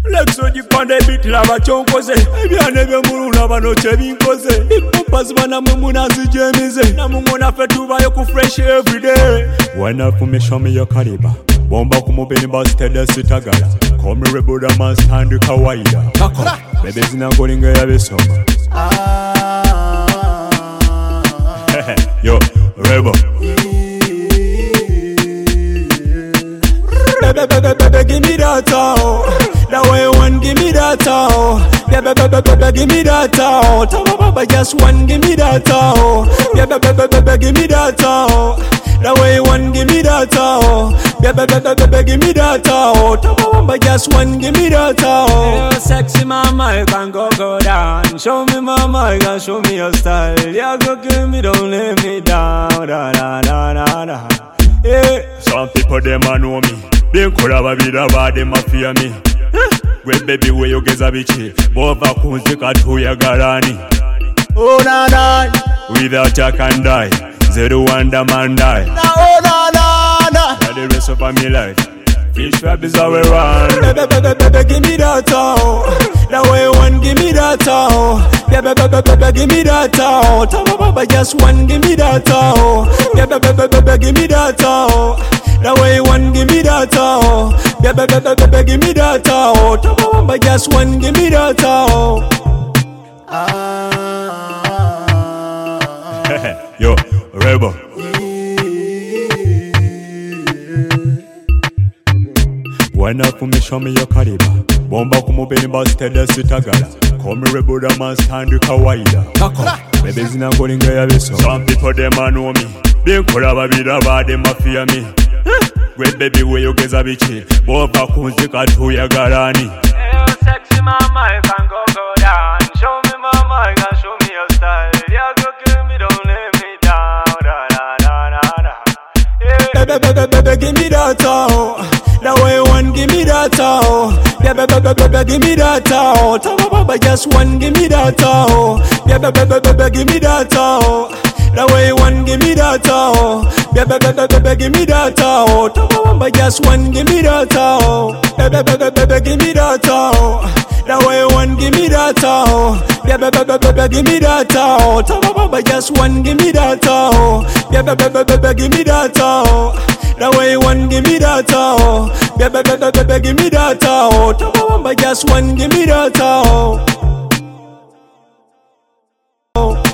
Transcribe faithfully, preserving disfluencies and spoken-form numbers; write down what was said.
Lex ogipande bitlaba kyonkoze ebyane by'omuluna bano kyebinkoze ipompas bana mwe munazijemize namungona ffe tubayo ku fresh everyday wanafumye show me your caliber bomba ku mubiri mbasitede sitagala call me rebel da man stand kawaida kako bebe zinakolinga yabesoma yo rebel Baby, baby, baby, give me that all. That way one, give me that all. Yeah, baby, baby, baby, give me that all. Tama baba, just one, give me that all. Yeah, baby, baby, baby, give me that all. That way one, give me that all. Yeah, baby, baby, baby, give me that all. Tama baba, just one, give me that all. You're sexy mama, you can go go down. Show me mama, you can show me your style. Yeah, go give me, don't let me down. Da da da da da. Yeah, some people them a know me. Binkola babira bade mafia me Gwe baby we yogeza bichi Bova kunzika tuyagalani Oh na na Without I can die Zero wonder man die Na oh na na na For the rest of my life Fish rap is how we run Baby baby baby give me that all That way one give me that all Yeah baby baby baby give me that all Tama baba just one give me that all Yeah baby baby baby give me that all That way one give me that all. Yeah, baby, baby, baby, give me that all. Tama bamba just one give me that all. Ah. Yo, rebel. Wine up for me, show me your caliber. Bomba ku mubiri mbasitede sitagala. Call me rebel da man stand kawaida. Kako, baby zinakolinga yabesoma. Some people them a know me. Binkola babira bade mafia me. Gwe baby we yogeza bichi Bova kunzika tuyagalani Hey sexy mama you can go go down Show me mama you can show me your style Yeah go give me don't let me down Da da da da da Yeah Baby baby baby give me that all That way one give me that all Yeah baby baby baby give me that all Tama baba just one give me that all Yeah baby baby baby give me that all That way one give me that all Baby, baby, baby, give me that all Tama bamba just one give me that all Baby, baby, baby, give me that all That way one give me that all Baby, baby, baby, give me that all Tama bamba just one give me that all Baby, baby, baby, give me that all That way one give me that all Baby, baby, baby, give me that all Tama bamba just one give me that all